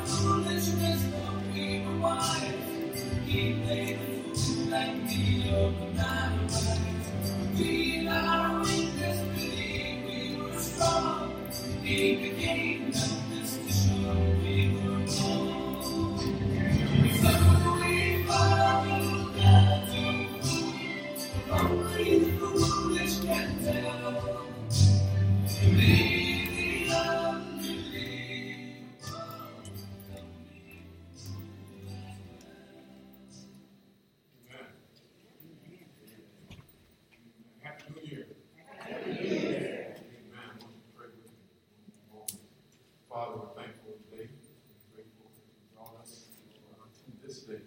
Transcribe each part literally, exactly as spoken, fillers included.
Father, we're thankful today. We're grateful that you brought us uh, to this day,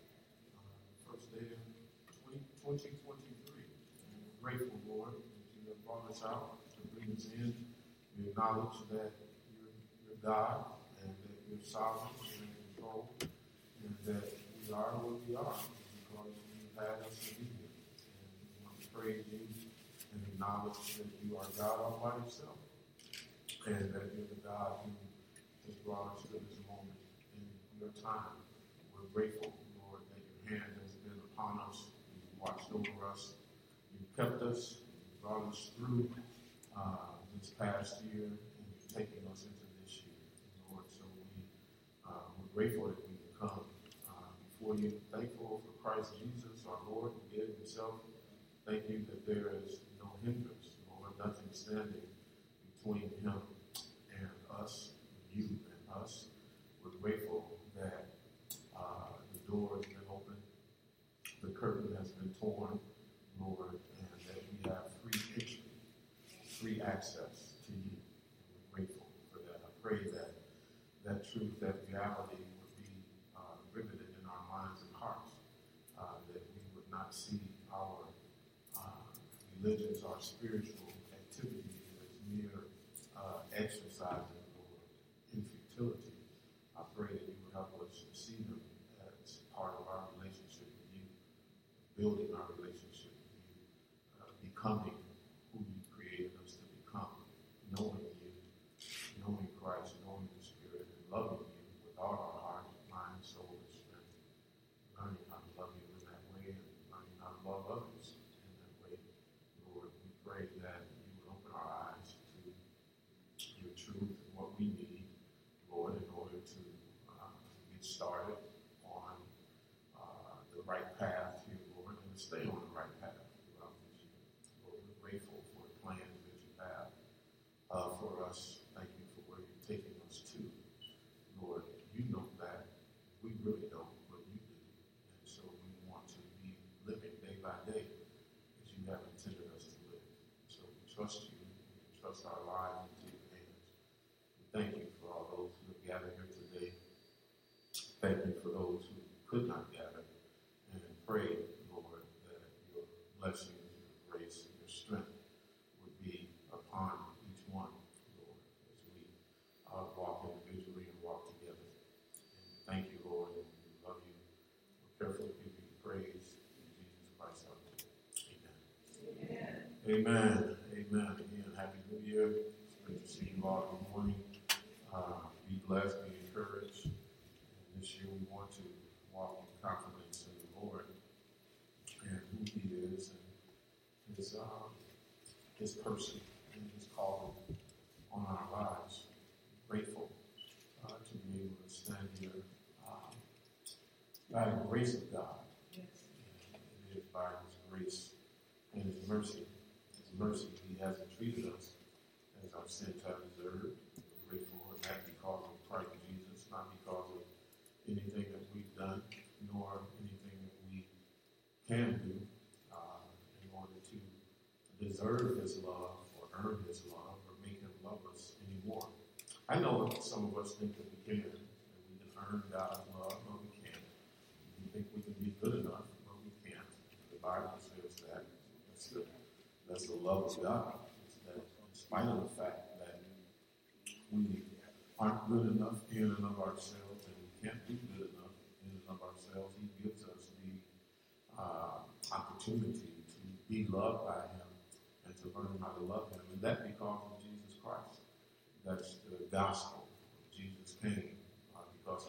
uh, first day of twenty twenty-three. And we're grateful, Lord, that you have brought us out to bring us in. We acknowledge that you're, you're God and that you're sovereign and in control, and that we are where we are because you had us to be here. And we want to praise you and acknowledge that you are God all by yourself, and that you're the God who has brought us to this moment in your time. We're grateful, Lord, that your hand has been upon us. You've watched over us. You've kept us. You've brought us through uh, this past year, and you're taking us into this year, Lord. So we, uh, we're grateful that we can come uh, before you, thankful for Christ Jesus, our Lord, who gave himself. Thank you that there is no hindrance, Lord, nothing standing between him and us, you and us. We're grateful that uh, the door has been opened, the curtain has been torn, Lord, and that we have free entry, free access to you. And we're grateful for that. I pray that that truth, that reality would be uh, riveted in our minds and hearts, uh, that we would not see our uh, religions, our spiritual activities as mere uh, exercising or in futility. I pray that you would help us to see them as part of our relationship with you, building our relationship with you, uh, becoming who you created us to become, knowing you, knowing Christ, knowing the Spirit, and loving you with all our heart, mind, soul, and strength. Learning how to love you in that way and learning how to love others in that way. Lord, we pray that you would open our eyes to your truth and what we need, Lord, in order to uh, get started on uh, the right path here, Lord, and to stay on the right path throughout this year. Lord, we're grateful for the plans that you have uh, for us. Thank you for where you're taking us to. Lord, you know that. We really don't, but you do. And so we want to be living day by day as you have intended us to live. So we trust you. We trust our lives into your hands. We thank you for all those who have gathered here today. Thank you for those who could not gather. And pray, Lord, that your blessings, your grace, and your strength would be upon each one, Lord, as we uh, walk individually and walk together. And we thank you, Lord, and we love you. We're careful to give you praise in Jesus Christ our Lord. Amen. Amen. Amen. Again, Happy New Year. It's good to see you all. Good morning. Uh, be blessed, be encouraged. And this year we want to walk in confidence in the Lord and who he is and his, uh, his person and his calling on our lives. Grateful uh, to be able to stand here uh, by the grace of God. Yes. And it is by his grace and his mercy. His mercy, he hasn't treated us as our sins have deserved. We're grateful for that because of Christ Jesus, not because of anything that we've done, nor anything that we can do uh, in order to deserve his love or earn his love or make him love us anymore. I know that some of us think that we can, that we can earn God's love, but we can't. We think we can be good enough, but we can't. The Bible says that. That's the, that's the love of God. It's that in spite of the fact that we aren't good enough in and of ourselves, and we can't do good enough in and of ourselves, he gives us the uh, opportunity to be loved by him and to learn how to love him. And that because of Jesus Christ. That's the gospel. Jesus came uh, because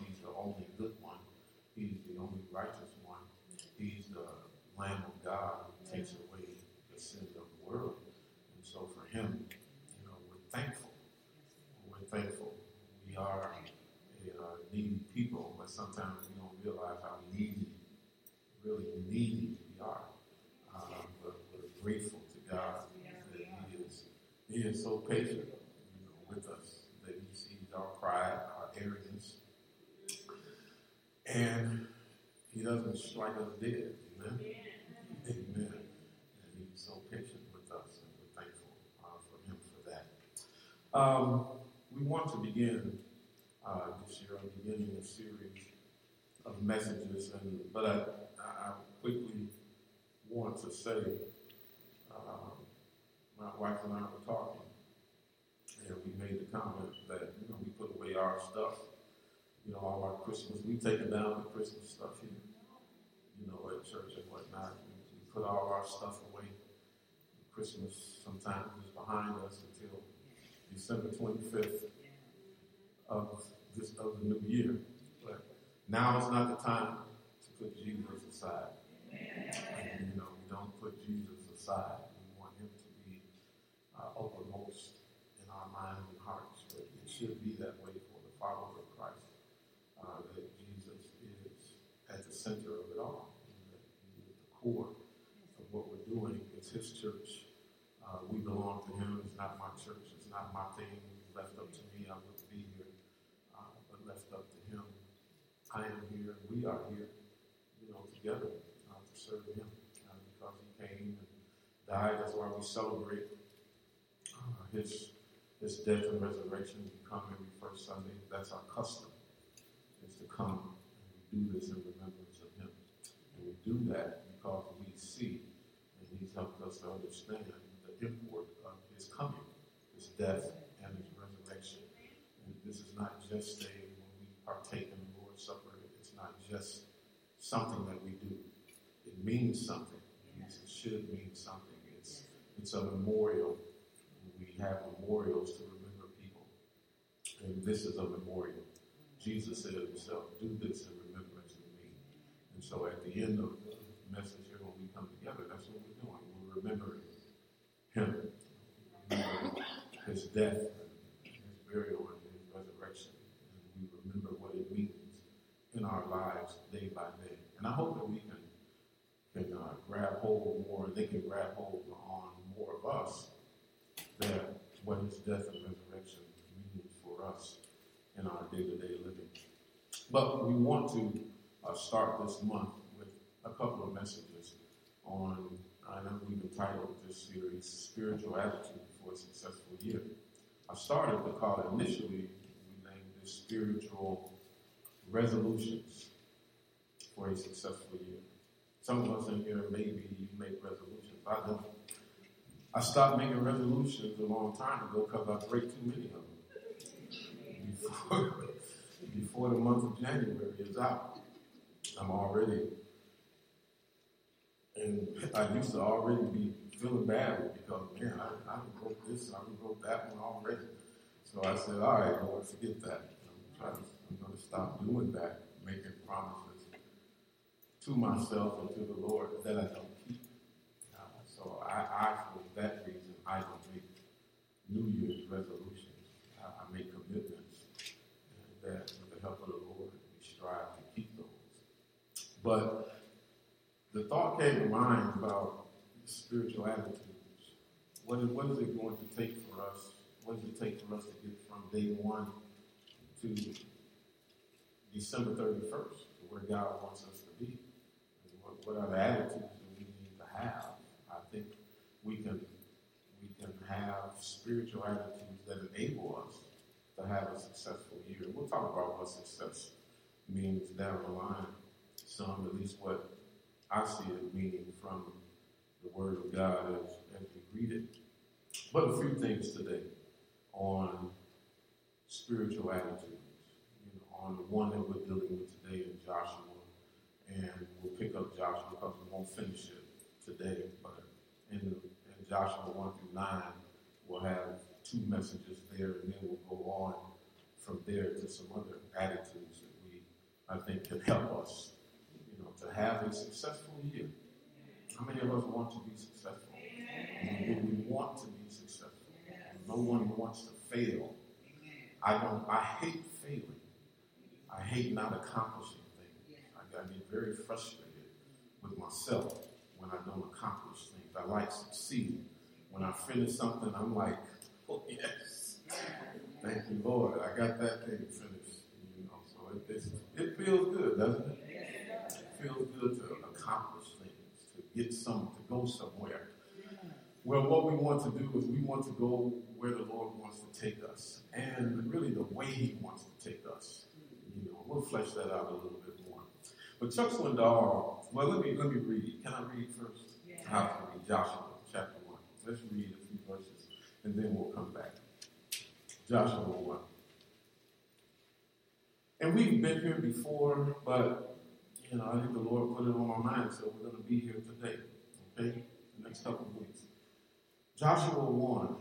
needy people, but sometimes we don't realize how needy, really needy we are. Um, but we're grateful to God that He is He is so patient, you know, with us, that He sees our pride, our arrogance, and He doesn't strike us dead. Amen. Amen. And He's so patient with us, and we're thankful uh, for Him for that. Um, we want to begin uh, this year, I'm beginning a series of messages, and but I, I quickly want to say, uh, my wife and I were talking, and we made the comment that, you know, we put away our stuff, you know, all our Christmas, we taken down the Christmas stuff here, you know, at church and whatnot. We, we put all our stuff away. Christmas sometimes is behind us until December twenty-fifth of this of the new year. But now is not the time to put Jesus aside. And, you know, we don't put Jesus aside. We want Him to be uh, uppermost in our minds and hearts. But it should be that way for the follower of Christ. Uh, that Jesus is at the center of it all. And that He is the core of what we're doing. It's His church. Uh, we belong to Him. It's not my church. It's not my thing. Left up to me, I wouldn't be here. Uh, but left up to Him, I am here. We are here, you know, together uh, to serve Him uh, because He came and died. That's why we celebrate uh, His His death and resurrection. We come every first Sunday. That's our custom. Is to come and we do this in remembrance of Him. And we do that because we see, and He's helped us to understand the import of His coming, His death, and His resurrection. And this is not just a, when we partake in the Lord's Supper, it's not just something that we do. It means something. It should mean something. It's it's a memorial. We have memorials to remember people. And this is a memorial. Jesus said Himself, do this in remembrance of me. And so at the end of the message here, when we come together, that's what we're doing. We're remembering Him, remembering His death, His burial, and His resurrection. And we remember what it means in our lives day by day. And I hope that we can, can uh, grab hold more, they can grab hold on more of us, that what His death and resurrection means for us in our day-to-day living. But we want to uh, start this month with a couple of messages on, I know we've entitled this series, Spiritual Attitude for a Successful Year. I started to call it initially, we named this Spiritual Resolutions for a Successful Year. Some of us in here, maybe you make resolutions. I don't. I stopped making resolutions a long time ago because I break too many of them. Before, before the month of January is out, I'm already, and I used to already be feeling bad because, man, I, I wrote this, I wrote that one already. So I said, all right, Lord, forget that. I'm, trying to, I'm going to stop doing that, making promises to myself and to the Lord that I don't keep. Uh, so I, I, for that reason, I don't make New Year's resolutions. I, I make commitments. That with the help of the Lord, we strive to keep those. But the thought came to mind about spiritual attitudes. What is, what is it going to take for us? What does it take for us to get from day one to December thirty-first, to where God wants us to be? And what, what are the attitudes that we need to have? I think we can we can have spiritual attitudes that enable us to have a successful year. We'll talk about what success means down the line. Some, at least what I see it meaning from the Word of God as, as we read it. But a few things today on spiritual attitudes. You know, on the one that we're dealing with today in Joshua. And we'll pick up Joshua because we won't finish it today. But in, in Joshua one through nine, we'll have two messages there, and then we'll go on from there to some other attitudes that we, I think, can help us, you know, to have a successful year. How many of us want to be successful? We, we want to be successful. No one wants to fail. I don't. I hate failing. I hate not accomplishing things. I, I get very frustrated with myself when I don't accomplish things. I like succeeding. When I finish something, I'm like, oh, yes. Thank you, Lord. I got that thing finished. You know, so it, it's, it feels good, doesn't it? It feels good to accomplish things, to get some, to go somewhere. Well, what we want to do is we want to go where the Lord wants to take us, and really the way He wants to take us. You know, we'll flesh that out a little bit more. But Chuck Swindoll, well, let me let me read. Can I read first? Yeah. I have to read Joshua chapter one. Let's read a few verses, and then we'll come back. Joshua one. And we've been here before, but you know, I think the Lord put it on my mind, so we're going to be here today. Okay, the next couple of weeks. Joshua one.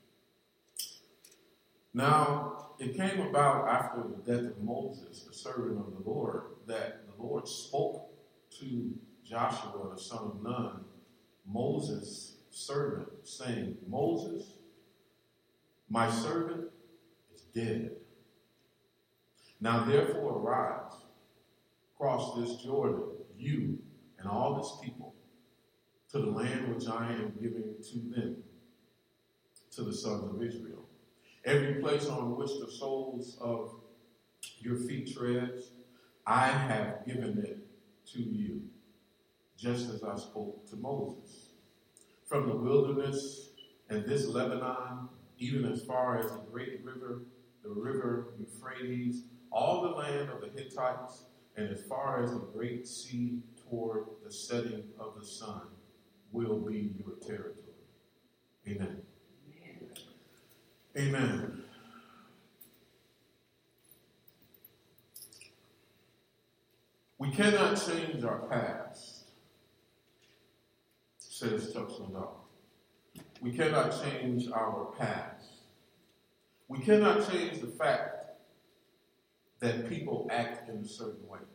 Now, it came about after the death of Moses, the servant of the Lord, that the Lord spoke to Joshua, the son of Nun, Moses' servant, saying, Moses, my servant is dead. Now therefore arise, cross this Jordan, you and all this people, to the land which I am giving to them, to the sons of Israel. Every place on which the soles of your feet treads, I have given it to you, just as I spoke to Moses. From the wilderness and this Lebanon, even as far as the great river, the river Euphrates, all the land of the Hittites, and as far as the great sea toward the setting of the sun, will be your territory. Amen. Amen. We cannot change our past, says Chuck Swindoll. We cannot change our past. We cannot change the fact that people act in a certain way.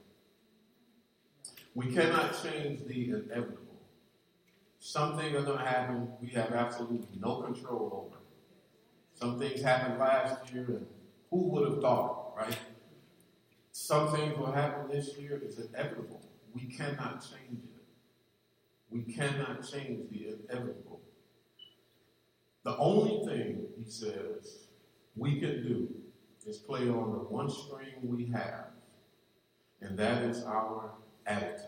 We cannot change the inevitable. Some things are going to happen we have absolutely no control over. Some things happened last year, and who would have thought, right? Some things will happen this year. It's inevitable. We cannot change it. We cannot change the inevitable. The only thing, he says, we can do is play on the one string we have, and that is our attitude.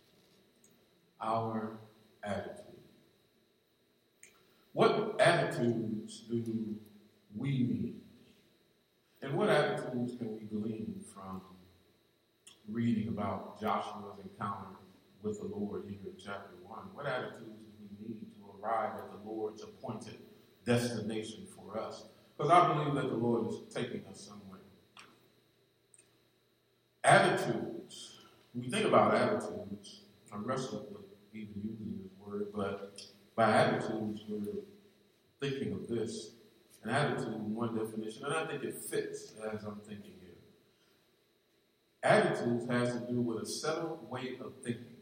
Our attitude. What attitudes do we need? And what attitudes can we glean from reading about Joshua's encounter with the Lord here in chapter one? What attitudes do we need to arrive at the Lord's appointed destination for us? Because I believe that the Lord is taking us somewhere. Attitudes. When we think about attitudes, I wrestle with even using this word, but by attitudes, we're thinking of this. An attitude, one definition, and I think it fits as I'm thinking here. Attitudes has to do with a settled way of thinking.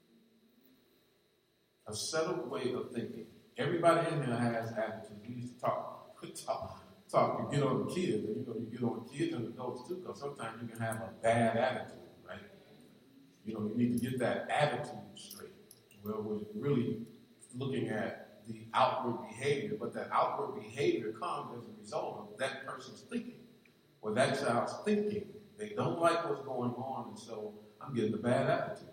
A settled way of thinking. Everybody in here has attitudes. We used to talk, talk, talk. You get on the kids, and you know, you get on kids and adults too, because sometimes you can have a bad attitude, right? You know, you need to get that attitude straight. Well, we're really looking at the outward behavior, but that outward behavior comes as a result of that person's thinking, or that child's thinking. They don't like what's going on, and so I'm getting a bad attitude.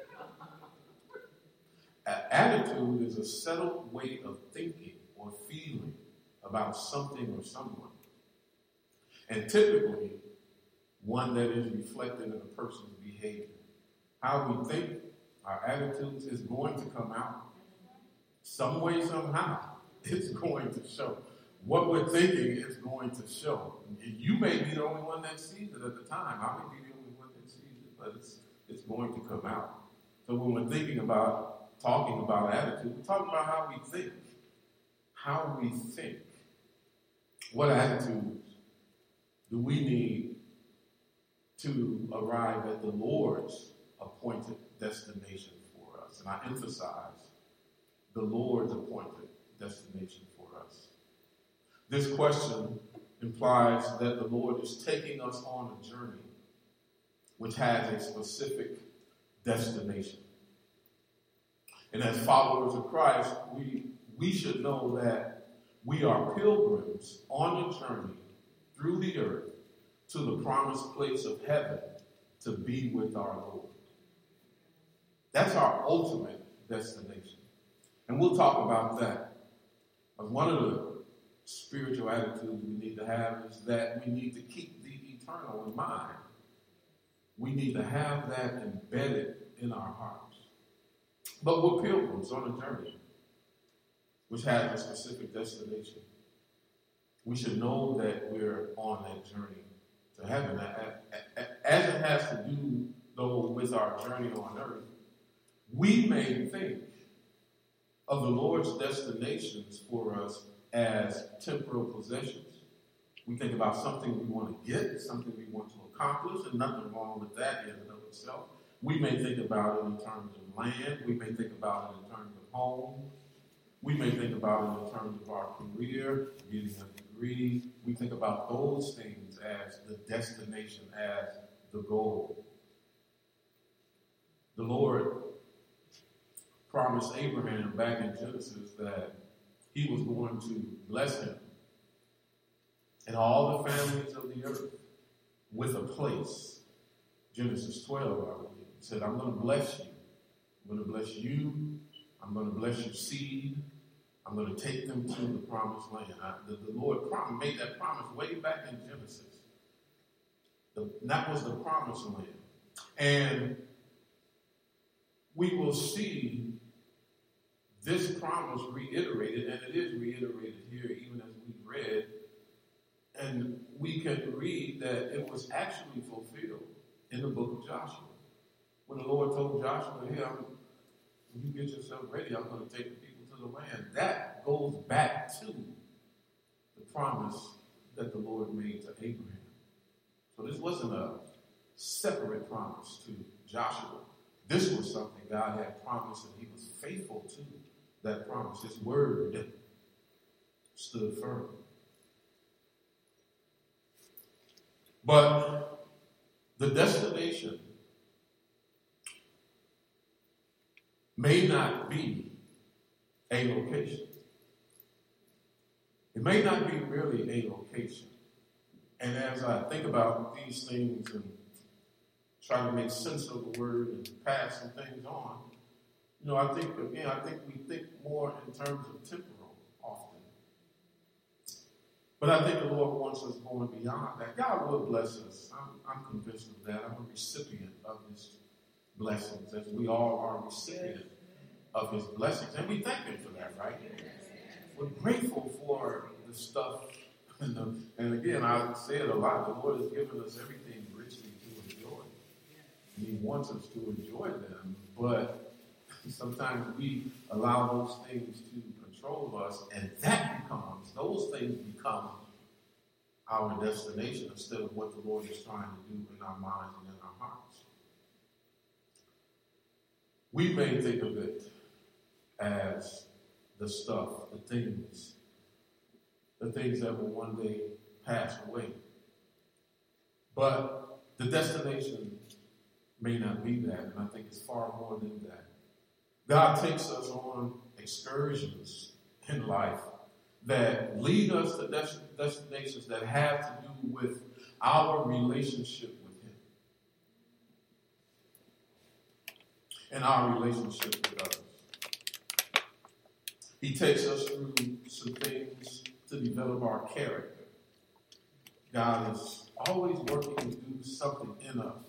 Attitude is a settled way of thinking or feeling about something or someone, and typically one that is reflected in a person's behavior. How we think, our attitudes is going to come out. Some way, somehow, it's going to show. What we're thinking is going to show. You may be the only one that sees it at the time. I may be the only one that sees it, but it's it's going to come out. So when we're thinking about, talking about attitude, we're talking about how we think. How we think. What attitudes do we need to arrive at the Lord's appointed destination for us? And I emphasize the Lord's appointed destination for us. This question implies that the Lord is taking us on a journey which has a specific destination. And as followers of Christ, we, we should know that we are pilgrims on a journey through the earth to the promised place of heaven to be with our Lord. That's our ultimate destination. And we'll talk about that. But one of the spiritual attitudes we need to have is that we need to keep the eternal in mind. We need to have that embedded in our hearts. But we're pilgrims on a journey which has a specific destination. We should know that we're on that journey to heaven. As it has to do, though, with our journey on earth, we may think of the Lord's destinations for us as temporal possessions. We think about something we want to get, something we want to accomplish, and nothing wrong with that in and of itself. We may think about it in terms of land. We may think about it in terms of home. We may think about it in terms of our career, getting a degree. We think about those things as the destination, as the goal. The Lord promised Abraham back in Genesis that he was going to bless him and all the families of the earth with a place. Genesis twelve, I believe. He said, I'm going to bless you. I'm going to bless you. I'm going to bless your seed. I'm going to take them to the promised land. I, the, the Lord prom- made that promise way back in Genesis. The, that was the promised land. And we will see this promise reiterated, and it is reiterated here even as we read. And we can read that it was actually fulfilled in the book of Joshua. When the Lord told Joshua, hey, I'm, when you get yourself ready, I'm going to take the people to the land. That goes back to the promise that the Lord made to Abraham. So this wasn't a separate promise to Joshua. This was something God had promised, and he was faithful to that promise. His word stood firm. But the destination may not be a location. It may not be really a location. And as I think about these things and try to make sense of the word and pass some things on, you know, I think, again, I think we think more in terms of temporal often. But I think the Lord wants us going beyond that. God will bless us. I'm, I'm convinced of that. I'm a recipient of his blessings, as we all are recipients of his blessings. And we thank him for that, right? We're grateful for the stuff. And, the, and again, I say it a lot. The Lord has given us everything richly to enjoy. And he wants us to enjoy them. But sometimes we allow those things to control us, and that becomes, those things become our destination instead of what the Lord is trying to do in our minds and in our hearts. We may think of it as the stuff, the things, the things that will one day pass away. But the destination may not be that, and I think it's far more than that. God takes us on excursions in life that lead us to des- destinations that have to do with our relationship with him and our relationship with others. He takes us through some things to develop our character. God is always working to do something in us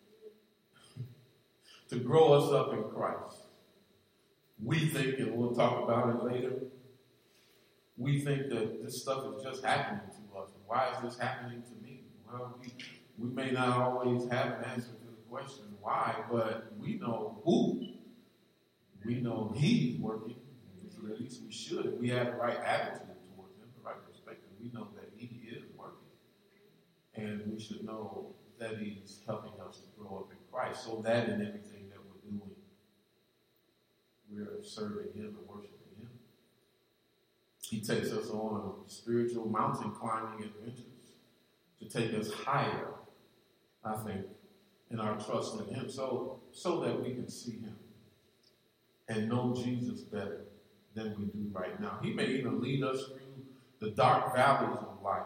to grow us up in Christ. We think, and we'll talk about it later, we think that this stuff is just happening to us. Why is this happening to me? Well, we, we may not always have an answer to the question why, but we know who. We know he's working. At least we should. If we have the right attitude towards him, the right perspective, we know that he is working. And we should know that he's helping us to grow up in Christ, so that in everything that we're doing, we're serving him and worshiping him. He takes us on spiritual mountain climbing adventures to take us higher, I think, and our trust in him so, so that we can see him and know Jesus better than we do right now. He may even lead us through the dark valleys of life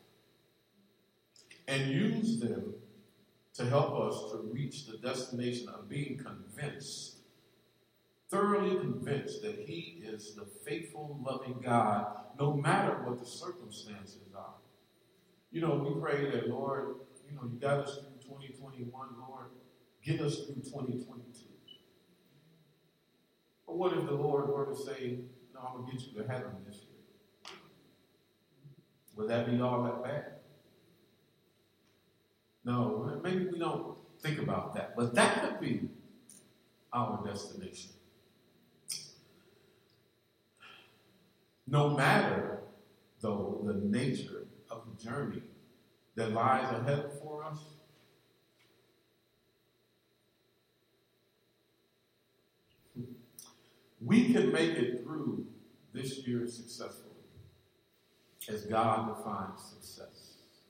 and use them to help us to reach the destination of being convinced, thoroughly convinced that he is the faithful, loving God, no matter what the circumstances are. You know, we pray that, Lord, you know, you got us through twenty twenty-one, Lord, get us through twenty twenty-two. But what if the Lord were to say, no, I'm going to get you to heaven this year? Would that be all that bad? No, maybe we don't think about that. But that could be our destination. No matter, though, the nature of the journey that lies ahead for us, we can make it through this year successfully, as God defines success.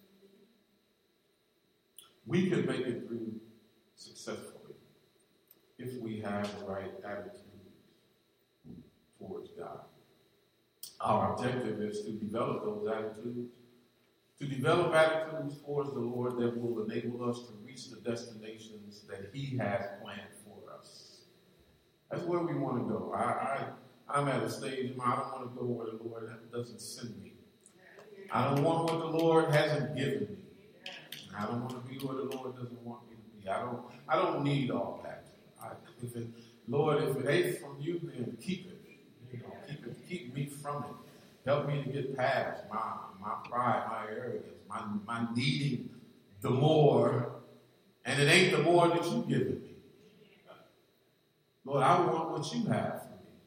We can make it through successfully if we have the right attitude towards God. Our objective is to develop those attitudes, to develop attitudes towards the Lord that will enable us to reach the destinations that he has planned for us. That's where we want to go. I, I, I'm at a stage where I don't want to go where the Lord doesn't send me. I don't want what the Lord hasn't given me. I don't want to be where the Lord doesn't want me to be. I don't I don't need all that. I, if it, Lord, if it ain't from you, then keep it. You know, keep it, keep me from it. Help me to get past my my pride, my arrogance, my my needing the more, and it ain't the more that you given me. Lord, I want what you have for me.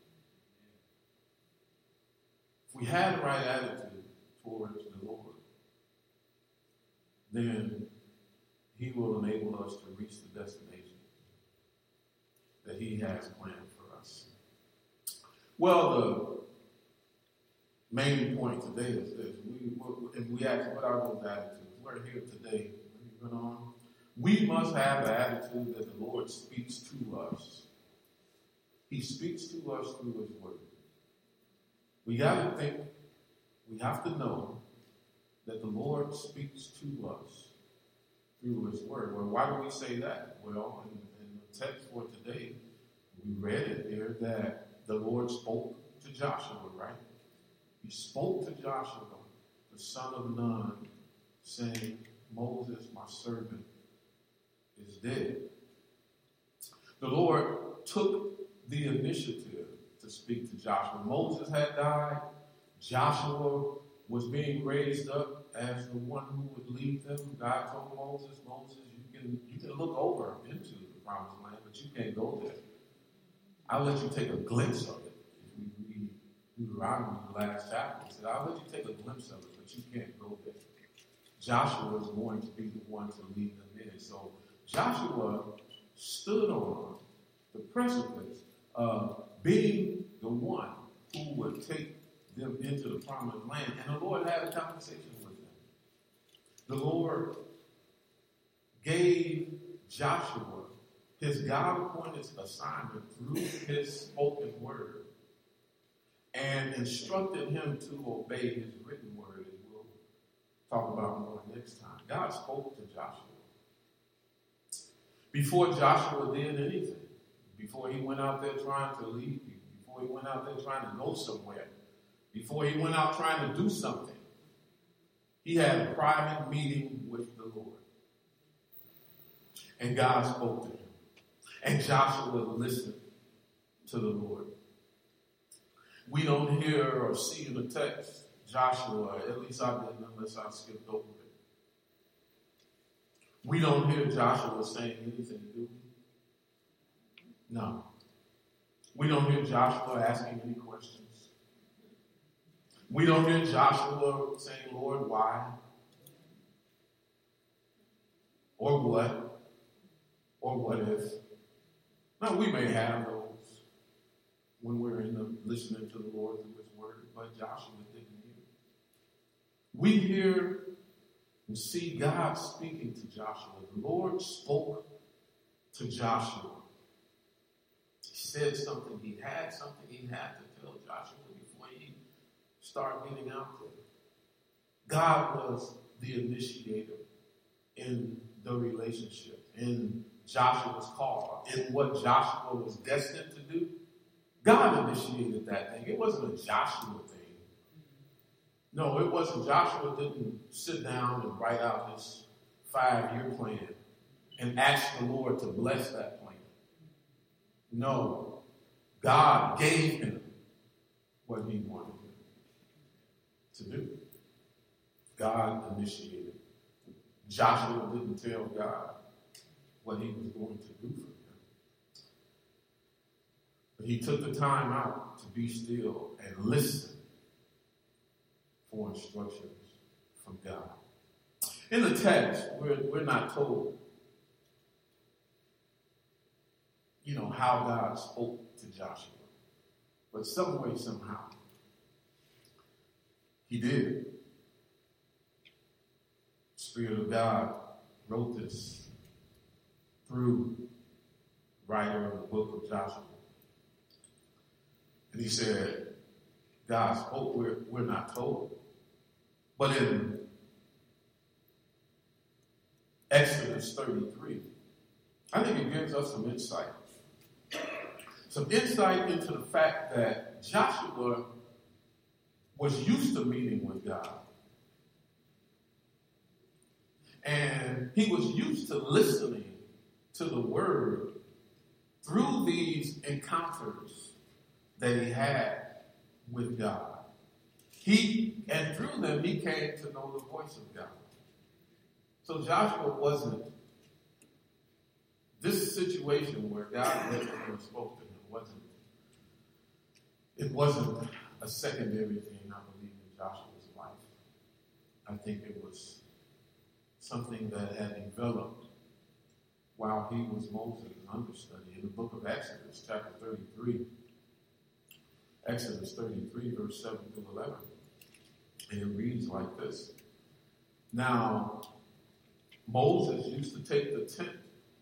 If we had the right attitude towards the Lord, then he will enable us to reach the destination that he has planned for us. Well, the main point today is this. We, if we ask what are those attitudes, we're here today. Moving on. We must have the attitude that the Lord speaks to us. He speaks to us through his word. We got to think, we have to know that the Lord speaks to us through his word. Well, why do we say that? Well, in, in the text for today, we read it there that the Lord spoke to Joshua, right? He spoke to Joshua, the son of Nun, saying, Moses, my servant, is dead. The Lord took the initiative to speak to Joshua. Moses had died. Joshua was being raised up as the one who would lead them. God told Moses, Moses, you can you can look over into the promised land, but you can't go there. I'll let you take a glimpse of it. If we read Deuteronomy, the last chapter, he said, I'll let you take a glimpse of it, but you can't go there. Joshua is going to be the one to lead them in. So Joshua stood on the precipice of being the one who would take them into the promised land. And the Lord had a conversation with them. The Lord gave Joshua his God-appointed assignment through his spoken word and instructed him to obey his written word, as we'll talk about more next time. God spoke to Joshua. Before Joshua did anything, before he went out there trying to lead people, before he went out there trying to go somewhere, before he went out trying to do something, he had a private meeting with the Lord. And God spoke to him. And Joshua listened to the Lord. We don't hear or see in the text Joshua, at least I didn't unless I skipped over it. We don't hear Joshua saying anything, do we? No. We don't hear Joshua asking any questions. We don't hear Joshua saying, Lord, why? Or what? Or what if? Now, we may have those when we're in the, listening to the Lord through his word, but Joshua didn't hear. We hear and see God speaking to Joshua. The Lord spoke to Joshua. He said something. He had something he had to tell Joshua before he started getting out there. God was the initiator in the relationship, in Joshua's call, in what Joshua was destined to do. God initiated that thing. It wasn't a Joshua thing. No, it wasn't. Joshua didn't sit down and write out his five-year plan and ask the Lord to bless that plan. No, God gave him what he wanted him to do. God initiated. Joshua didn't tell God what he was going to do for him. But he took the time out to be still and listen for instructions from God. In the text, we're, we're not told, you know, how God spoke to Joshua. But some way, somehow, he did. The Spirit of God wrote this through the writer of the book of Joshua. And he said, God spoke, we're, we're not told. But in Exodus thirty-three, I think it gives us some insight. Some insight into the fact that Joshua was used to meeting with God. And he was used to listening to the word through these encounters that he had with God. He, and through them, he came to know the voice of God. So Joshua wasn't, this situation where God led him and spoke to him wasn't, it wasn't a secondary thing, I believe, in Joshua's life. I think it was something that had developed while he was Moses' understudy. In the book of Exodus, chapter thirty-three, Exodus thirty-three, verse seven through eleven. And it reads like this. Now, Moses used to take the tent,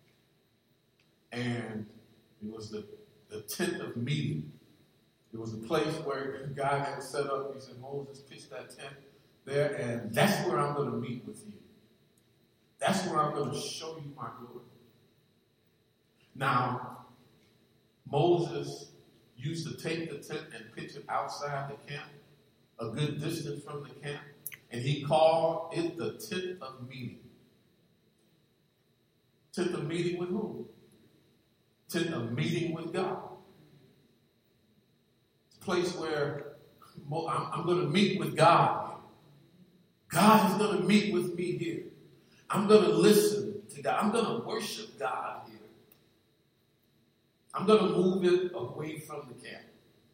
and it was the, the tent of meeting. It was a place where God had set up. He said, Moses, pitch that tent there, and that's where I'm going to meet with you. That's where I'm going to show you my glory. Now, Moses used to take the tent and pitch it outside the camp, a good distance from the camp, and he called it the tent of meeting. Tent of meeting with whom? Tent of meeting with God. It's a place where I'm, I'm going to meet with God here. God is going to meet with me here. I'm going to listen to God. I'm going to worship God here. I'm going to move it away from the camp.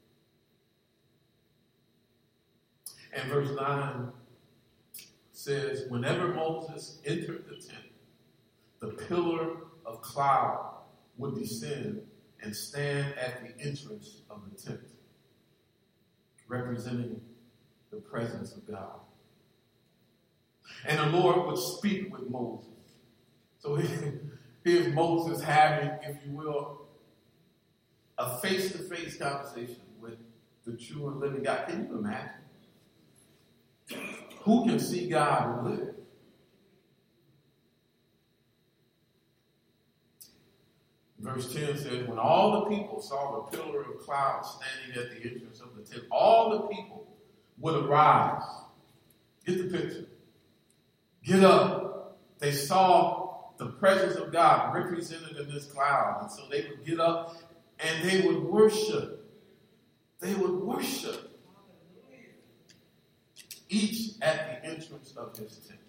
And verse nine says, whenever Moses entered the tent, the pillar of cloud would descend and stand at the entrance of the tent, representing the presence of God. And the Lord would speak with Moses. So here's Moses having, if you will, a face-to-face conversation with the true and living God. Can you imagine? Who can see God and live? Verse ten says, when all the people saw the pillar of cloud standing at the entrance of the tent, all the people would arise. Get the picture. Get up. They saw the presence of God represented in this cloud. And so they would get up and they would worship. They would worship. Each at the entrance of his tent.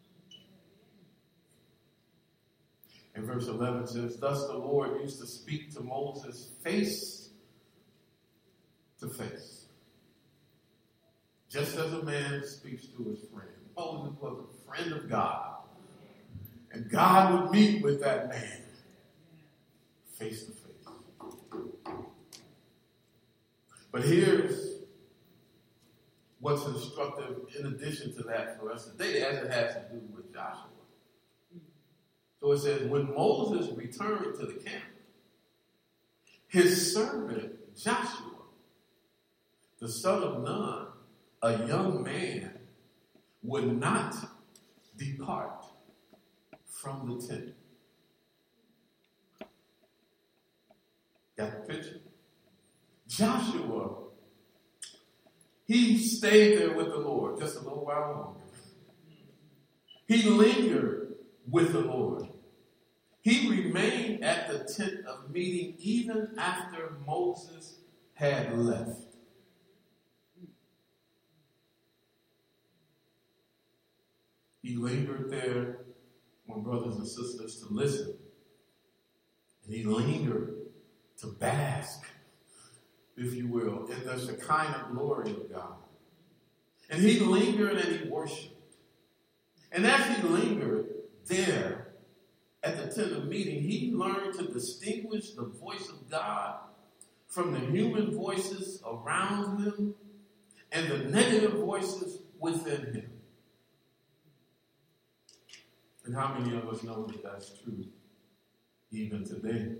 And verse eleven says, thus the Lord used to speak to Moses face to face. Just as a man speaks to his friend. Moses was a friend of God. And God would meet with that man face to face. But here's what's instructive in addition to that for us today, as it has to do with Joshua. So it says, when Moses returned to the camp, his servant Joshua, the son of Nun, a young man, would not depart from the tent. Got the picture? Joshua, he stayed there with the Lord just a little while longer. He lingered with the Lord. He remained at the tent of meeting even after Moses had left. He lingered there, my brothers and sisters, to listen. And he lingered to bask, if you will, in the Shekinah glory of God. And he lingered and he worshiped. And as he lingered there at the tent of meeting, he learned to distinguish the voice of God from the human voices around him and the negative voices within him. And how many of us know that that's true even today?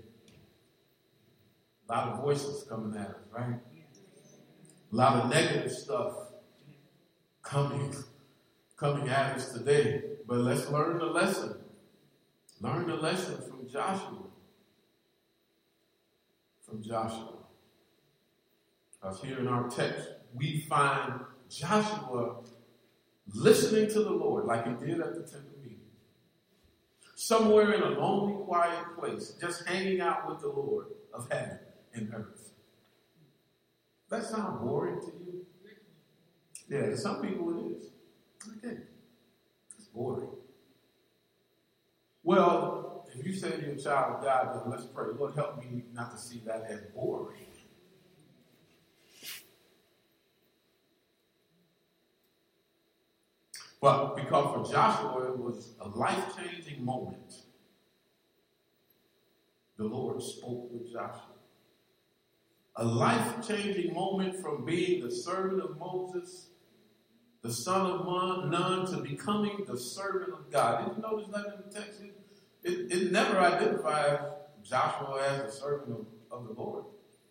A lot of voices coming at us, right? A lot of negative stuff coming, coming at us today. But let's learn the lesson. Learn the lesson from Joshua. From Joshua. Because here in our text, we find Joshua listening to the Lord like he did at the tent of meeting. Somewhere in a lonely, quiet place, just hanging out with the Lord of heaven and earth. That sound boring to you? Yeah, to some people it is. Okay. It's boring. Well, if you say you're a child of God, then let's pray. Lord, help me not to see that as boring. But because for Joshua, it was a life-changing moment. The Lord spoke with Joshua. A life-changing moment from being the servant of Moses, the son of Nun, to becoming the servant of God. Did you notice that in the text? It, it, it never identifies Joshua as the servant of, of the Lord.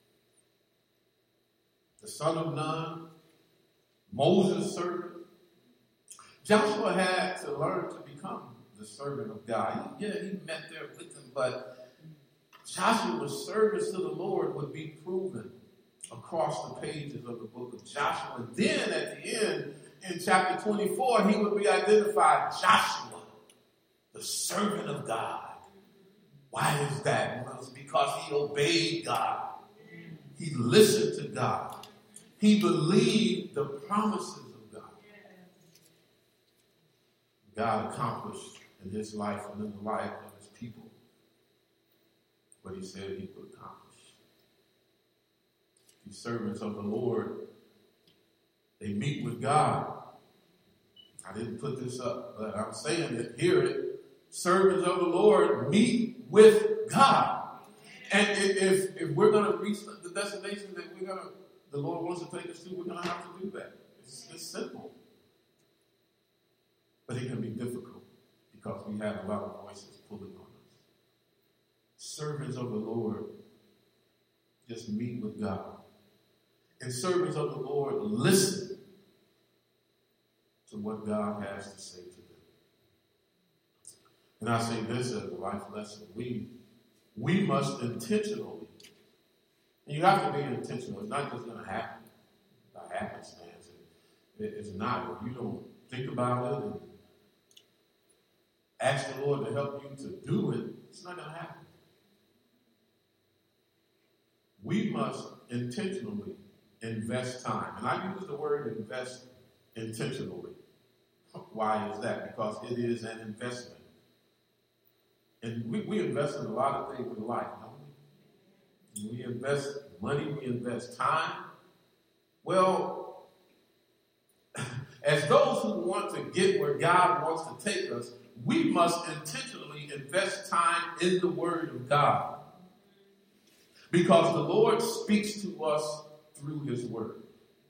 The son of Nun, Moses' servant. Joshua had to learn to become the servant of God. Yeah, he met there with him, but Joshua's service to the Lord would be proven across the pages of the book of Joshua. And then at the end, in chapter twenty-four, he would be identified Joshua, the servant of God. Why is that? Well, it's because he obeyed God. He listened to God. He believed the promises of God. God accomplished in his life and in the life of his people what he said he would accomplish. These servants of the Lord, they meet with God. I didn't put this up, but I'm saying it, hear it. Servants of the Lord meet with God. And if, if we're going to reach the destination that we're going to, the Lord wants to take us to, we're going to have to do that. It's, it's simple. But it can be difficult because we have a lot of voices pulling on us. Servants of the Lord just meet with God. And servants of the Lord listen to what God has to say to them. And I say this as a life lesson. We, we must intentionally, and you have to be intentional. It's not just going to happen by happenstance. It, it's not. If you don't think about it and ask the Lord to help you to do it, it's not going to happen. We must intentionally invest time. And I use the word invest intentionally. Why is that? Because it is an investment. And we, we invest in a lot of things in life, don't we? We invest money, we invest time. Well, as those who want to get where God wants to take us, we must intentionally invest time in the Word of God. Because the Lord speaks to us through His Word.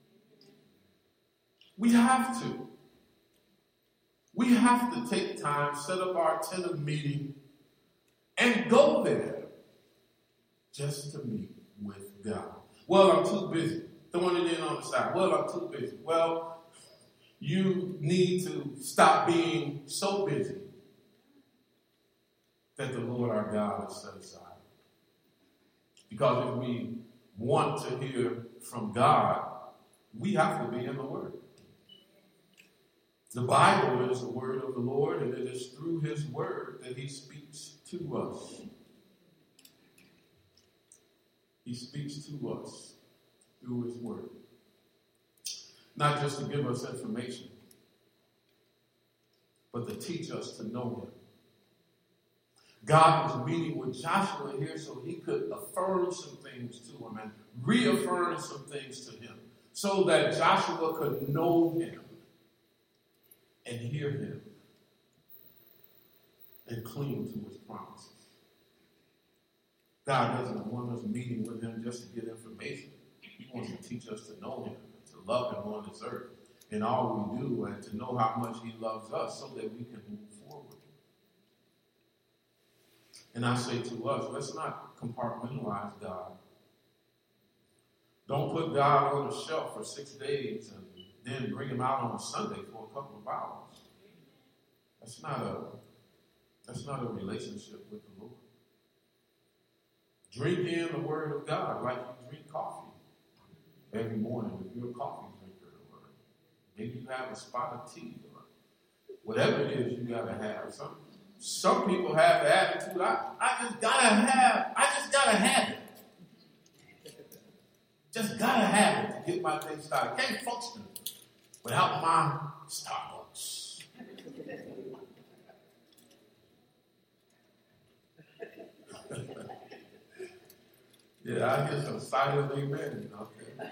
We have to. We have to take time, set up our tent of meeting, and go there just to meet with God. Well, I'm too busy. Throwing it in on the side. Well, I'm too busy. Well, you need to stop being so busy that the Lord our God is set aside. Because if we want to hear from God, we have to be in the Word. The Bible is the Word of the Lord, and it is through His Word that He speaks to us. He speaks to us through His Word. Not just to give us information, but to teach us to know Him. God was meeting with Joshua here so He could affirm some things to him and reaffirm some things to him so that Joshua could know Him and hear Him and cling to His promises. God doesn't want us meeting with Him just to get information. He wants to teach us to know Him and to love Him on this earth in all we do and to know how much He loves us so that we can move forward. And I say to us, let's not compartmentalize God. Don't put God on a shelf for six days and then bring Him out on a Sunday for a couple of hours. That's not a, that's not a relationship with the Lord. Drink in the Word of God like you drink coffee every morning if you're a coffee drinker. Or maybe you have a spot of tea or whatever it is you got to have. Some, some people have the attitude, I, I just got to have, I just got to have it. Just got to have it to get my day started. Can't function without my Starbucks. Yeah, I hear some silent amen. Okay.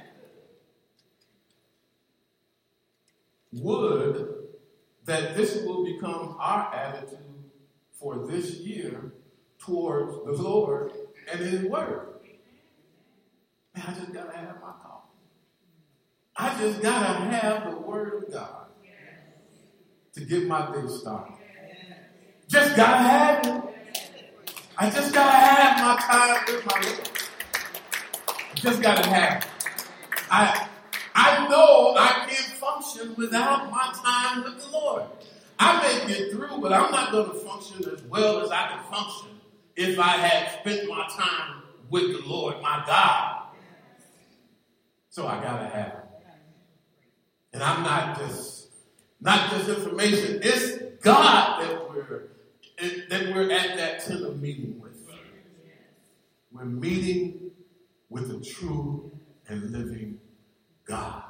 Would that this will become our attitude for this year towards the Lord and His Word. Man, I just gotta have my coffee. I just gotta have the Word of God to get my day started. Just gotta have it. I just gotta have my time with my Lord. I just gotta have it. I I know I can't function without my time with the Lord. I may get through, but I'm not going to function as well as I can function if I had spent my time with the Lord, my God. So I gotta have it. And I'm not just not just information. It's God that we're that we're at that tender meeting with. We're meeting with the true and living God.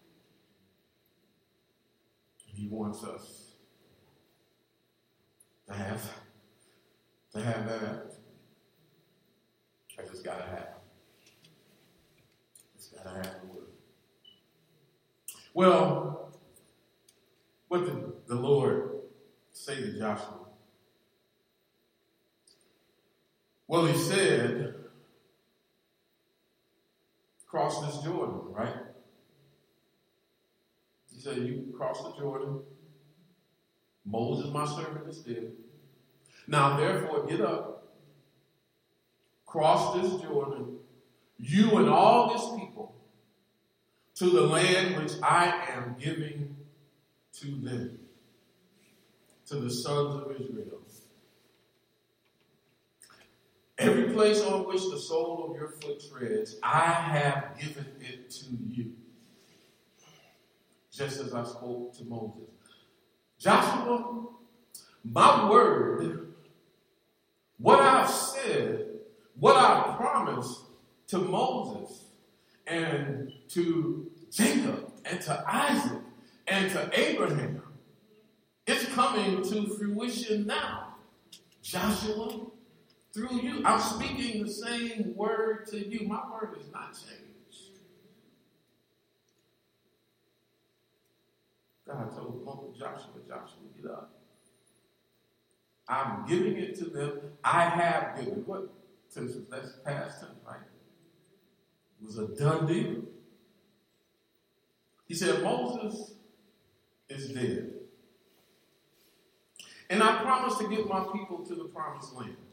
And He wants us to have to have that. I just gotta have. Just gotta have the Word. Well, what did the Lord say to Joshua? Well, He said, cross this Jordan, right? He said, you cross the Jordan. Moses, my servant, is dead. Now, therefore, get up, cross this Jordan, you and all this people, to the land which I am giving to them, to the sons of Israel. Every place on which the sole of your foot treads, I have given it to you, just as I spoke to Moses. Joshua, my word, what I've said, what I promised to Moses and to Jacob and to Isaac and to Abraham, it's coming to fruition now. Joshua, through you, I'm speaking the same word to you. My word is not changed. God told Joshua, Joshua, get up. I'm giving it to them. I have given. What? That's past tense, right? It was a done deal. He said, Moses is dead. And I promised to get my people to the promised land.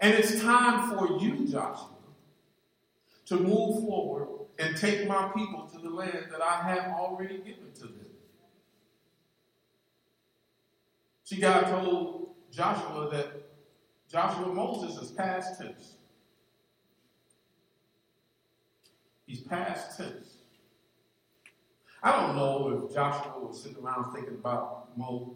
And it's time for you, Joshua, to move forward and take my people to the land that I have already given to them. See, God told Joshua that Joshua, Moses is past tense. He's past tense. I don't know if Joshua was sitting around thinking about Moses.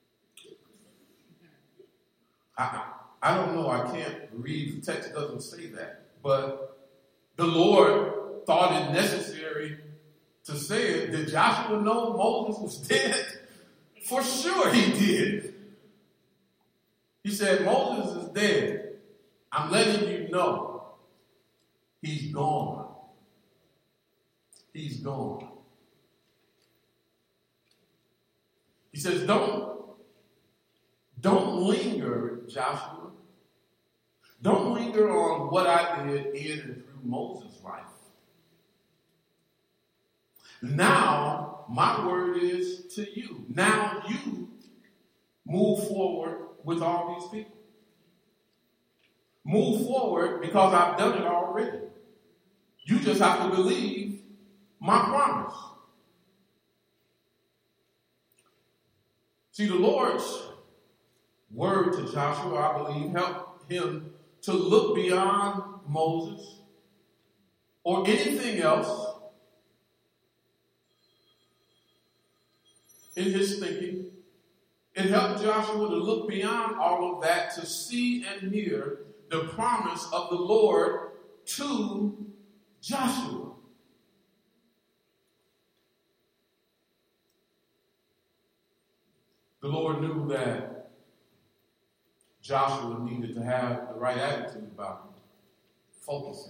I, I don't know. I can't read. The text doesn't say that. But the Lord thought it necessary to say it. Did Joshua know Moses was dead? For sure he did. He said, Moses is dead. I'm letting you know. He's gone. He's gone. He says, don't, don't linger, Joshua. Don't linger on what I did in and through Moses' life. Now, my word is to you. Now you move forward with all these people. Move forward because I've done it already. You just have to believe my promise. See, the Lord's word to Joshua, I believe, helped him to look beyond Moses or anything else in his thinking. It helped Joshua to look beyond all of that to see and hear the promise of the Lord to Joshua. The Lord knew that Joshua needed to have the right attitude about him, focusing.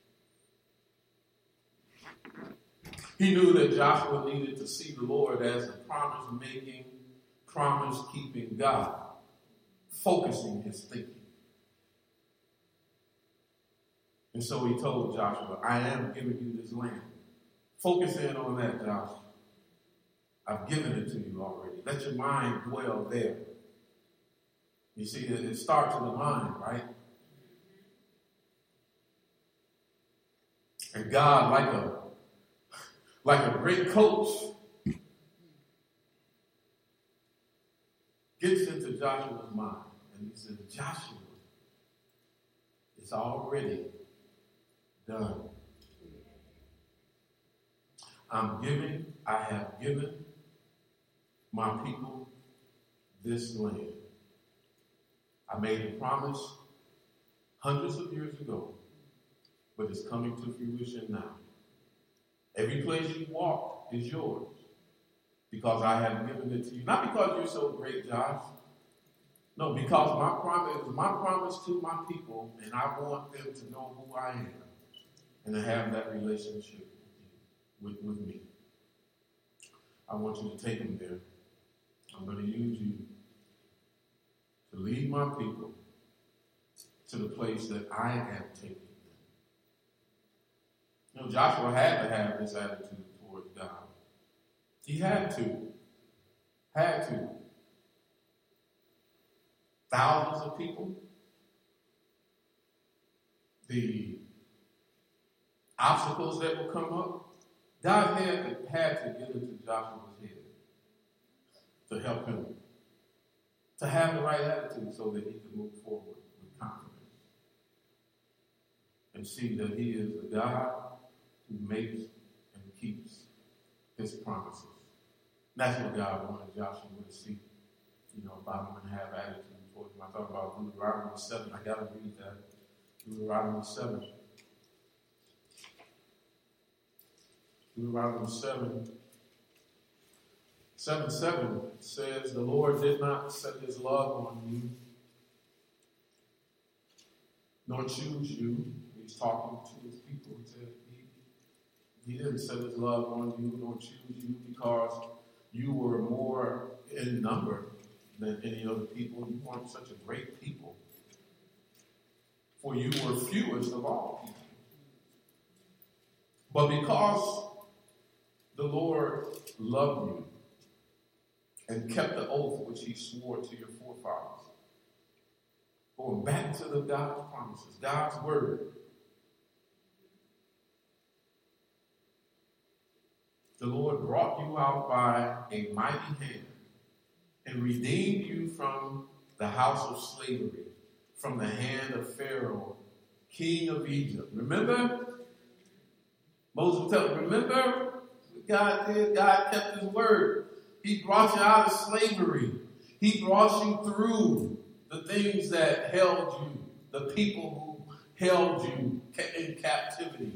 He knew that Joshua needed to see the Lord as a promise-making, promise-keeping God, focusing his thinking. And so he told Joshua, I am giving you this land. Focus in on that, Joshua. I've given it to you already. Let your mind dwell there. You see, it starts in the mind, right? And God, like a, like a great coach, gets into Joshua's mind. And he says, Joshua, it's already done. I'm giving, I have given my people this land. I made a promise hundreds of years ago, but it's coming to fruition now. Every place you walk is yours because I have given it to you. Not because you're so great, Josh. No, because my promise is my promise to my people, and I want them to know who I am and to have that relationship with, with me. I want you to take them there. I'm going to use you to lead my people to the place that I am taking them. You know, Joshua had to have this attitude towards God. He had to. Had to. Thousands of people. The obstacles that will come up. God had to, had to get into Joshua's head to help him to have the right attitude so that he could move forward with confidence and see that he is the God who makes and keeps his promises. That's what God wanted Joshua to see, you know, about him and have attitude towards him. I thought about Deuteronomy seven. I got to read that. Deuteronomy seven. Deuteronomy seven. seven seven says, the Lord did not set his love on you, nor choose you. He's talking to his people. He said he, he didn't set his love on you, nor choose you because you were more in number than any other people. You weren't such a great people. For you were fewest of all people. But because the Lord loved you and kept the oath which he swore to your forefathers, Going back to the God's promises, God's word. The Lord brought you out by a mighty hand and redeemed you from the house of slavery, from the hand of Pharaoh, king of Egypt. Remember? Moses will tell you, remember what God did? God kept his word. He brought you out of slavery. He brought you through the things that held you, the people who held you in captivity.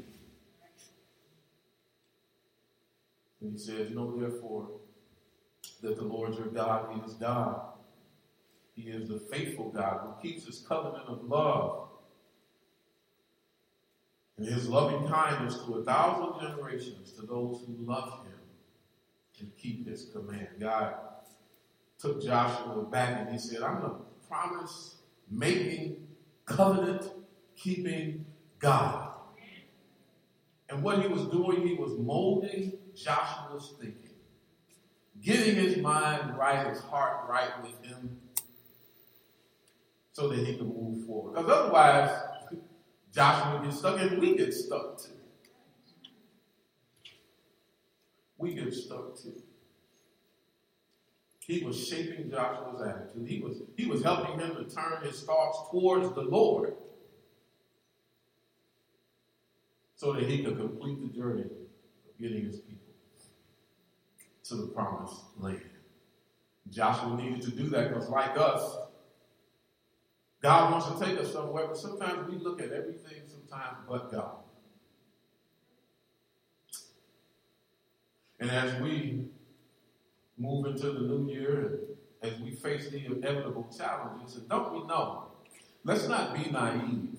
And he says, know therefore that the Lord your God, he is God. He is the faithful God who keeps his covenant of love and his loving kindness to a thousand generations to those who love him and keep his command. God took Joshua back and he said, I'm a promise-making, covenant-keeping God. And what he was doing, he was molding Joshua's thinking, getting his mind right, his heart right with him, so that he could move forward. Because otherwise, Joshua gets stuck and we get stuck too. We get stuck too. He was shaping Joshua's attitude. He was, he was helping him to turn his thoughts towards the Lord so that he could complete the journey of getting his people to the promised land. Joshua needed to do that because, like us, God wants to take us somewhere, but sometimes we look at everything sometimes but God. And as we move into the new year, and as we face the inevitable challenges, and don't we know, let's not be naive.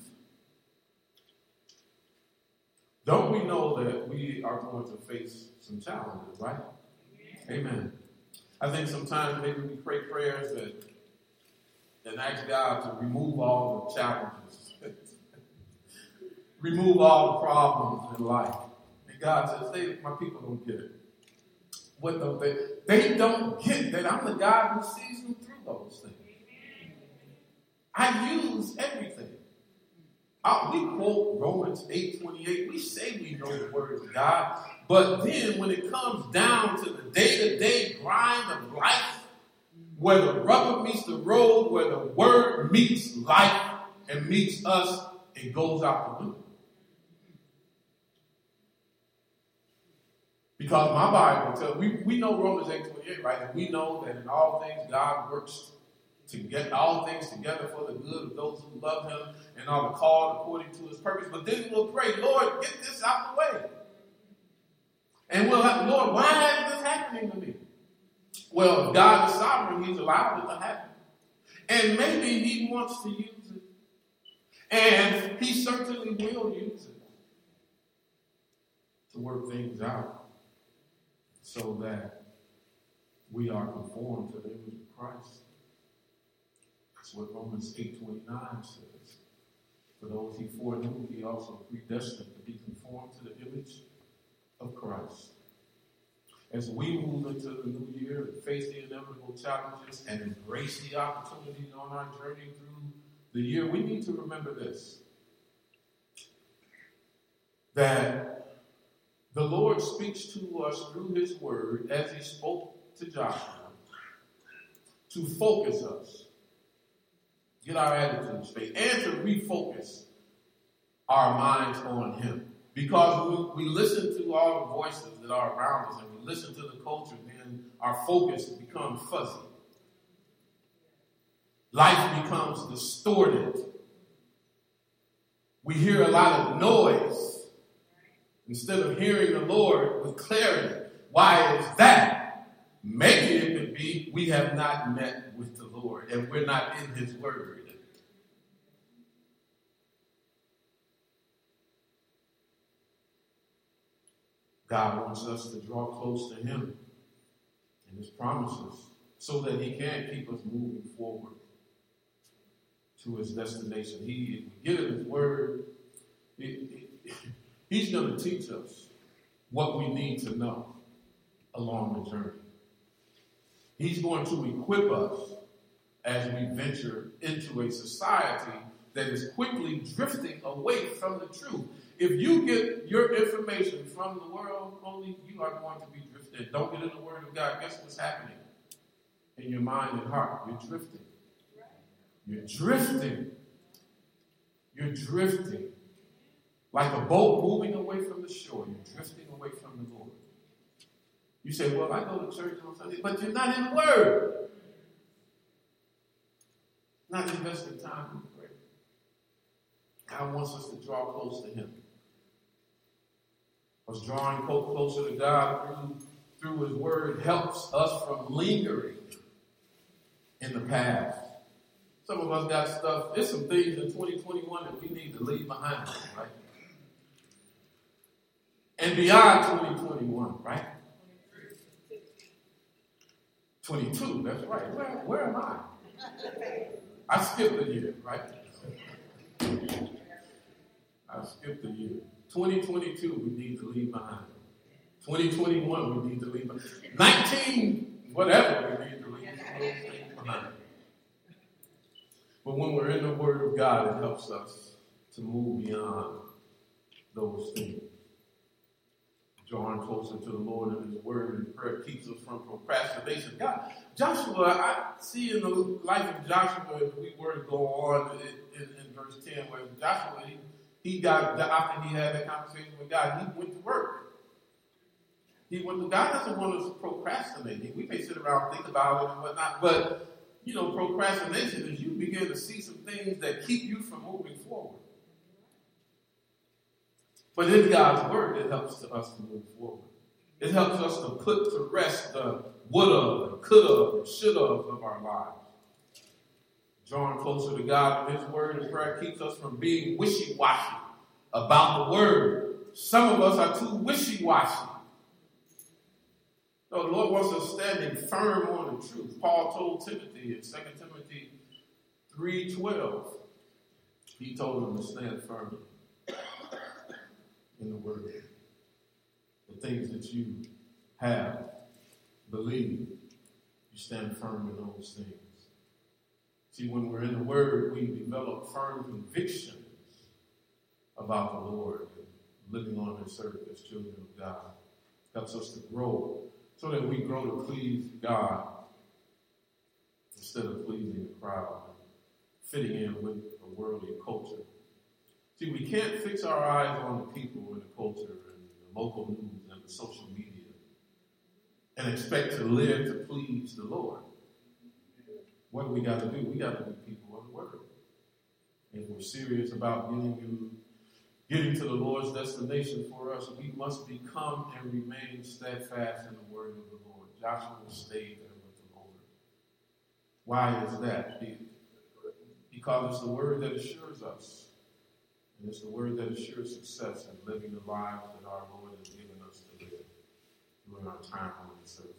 Don't we know that we are going to face some challenges, right? Amen. I think sometimes maybe we pray prayers that and ask God to remove all the challenges, remove all the problems in life. And God says, they, my people don't get it. What don't they? They don't get that I'm the God who sees them through those things. I use everything. Uh, we quote Romans eight twenty-eight. We say we know the word of God, but then when it comes down to the day-to-day grind of life, where the rubber meets the road, where the word meets life and meets us, it goes out the window. Because my Bible tells, we, we know Romans eight twenty-eight, right? And we know that in all things God works to get all things together for the good of those who love him and are called according to his purpose. But then we'll pray, Lord, get this out the way. And we'll have, Lord, why is this happening to me? Well, if God is sovereign, he's allowed it to happen. And maybe he wants to use it. And he certainly will use it to work things out so that we are conformed to the image of Christ. That's what Romans eight twenty-nine says. For those he foreknew, he also predestined to be conformed to the image of Christ. As we move into the new year and face the inevitable challenges and embrace the opportunities on our journey through the year, we need to remember this. That the Lord speaks to us through his word as he spoke to Joshua to focus us, get our attitude straight, and to refocus our minds on him. Because we, we listen to all the voices that are around us and we listen to the culture, then our focus becomes fuzzy. Life becomes distorted. We hear a lot of noise instead of hearing the Lord with clarity. Why is that? Maybe it could be we have not met with the Lord and we're not in his word. God wants us to draw close to him and his promises so that he can keep us moving forward to his destination. He, if we get in his word, it, it, he's going to teach us what we need to know along the journey. He's going to equip us as we venture into a society that is quickly drifting away from the truth. If you get your information from the world only, you are going to be drifted. Don't get in the Word of God. Guess what's happening in your mind and heart? You're drifting. You're drifting. You're drifting. Like a boat moving away from the shore. You're drifting away from the Lord. You say, well, I go to church on Sunday, but you're not in the Word. Not investing time in prayer. God wants us to draw close to Him. Us drawing closer to God through, through His Word helps us from lingering in the past. Some of us got stuff. There's some things in twenty twenty-one that we need to leave behind us, right? And beyond twenty twenty-one, right? twenty-two, that's right. Where, where am I? I skipped a year, right? I skipped a year. twenty twenty-two, we need to leave behind. twenty twenty-one, we need to leave behind. nineteen, whatever, we need to leave behind. But when we're in the Word of God, it helps us to move beyond those things. Drawing closer to the Lord and His Word and prayer keeps us from procrastination. God, Joshua, I see in the life of Joshua, if we were to go on in, in, in verse ten, where Joshua, he, he got, after he had that conversation with God, he went to work. He went to, God doesn't want us procrastinating. We may sit around and think about it and whatnot, but, you know, procrastination is you begin to see some things that keep you from moving forward. But in God's Word, it helps to us to move forward. It helps us to put to rest the would-have, and could-have, and should-have of our lives. Drawing closer to God and His Word and prayer keeps us from being wishy-washy about the Word. Some of us are too wishy-washy. No, the Lord wants us standing firm on the truth. Paul told Timothy in Second Timothy three twelve, he told him to stand firm in the Word. The things that you have, believe, you stand firm in those things. See, when we're in the Word, we develop firm convictions about the Lord and living on this earth as children of God. It helps us to grow so that we grow to please God instead of pleasing the crowd, fitting in with a worldly culture. See, we can't fix our eyes on the people and the culture and the local news and the social media and expect to live to please the Lord. What do we got to do? We got to be people of the Word. If we're serious about getting you, getting to the Lord's destination for us, we must become and remain steadfast in the Word of the Lord. Joshua stayed there with the Lord. Why is that? Because it's the Word that assures us. And it's the Word that assures success in living the lives that our Lord has given us to live during our time on this earth.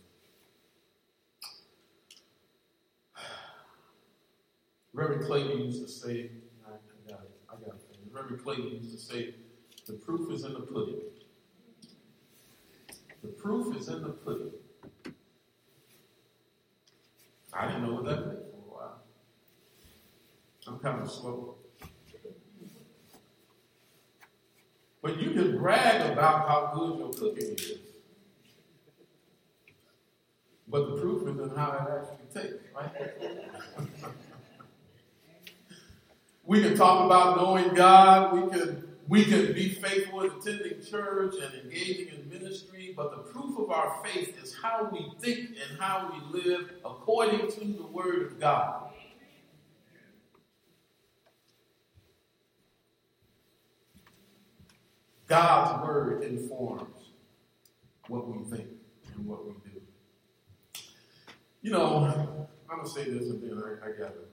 Reverend Clayton used to say, I got it, I got it. Reverend Clayton used to say, the proof is in the pudding. The proof is in the pudding. I didn't know what that meant for a while. I'm kind of slow. But you can brag about how good your cooking is. But the proof is in how it actually tastes, right? We can talk about knowing God. We can, we can be faithful in attending church and engaging in ministry. But the proof of our faith is how we think and how we live according to the Word of God. God's Word informs what we think and what we do. You know, I'm going to say this and then I, I got it.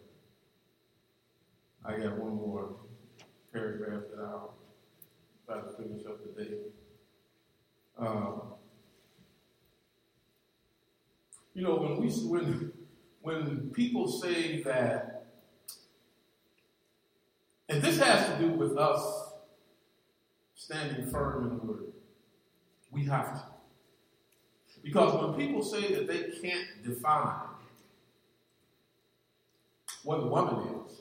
I got one more paragraph that I'll try to finish up today. Um, you know, when we when when people say that, and this has to do with us standing firm in the Word, we have to. Because when people say that they can't define what a woman is.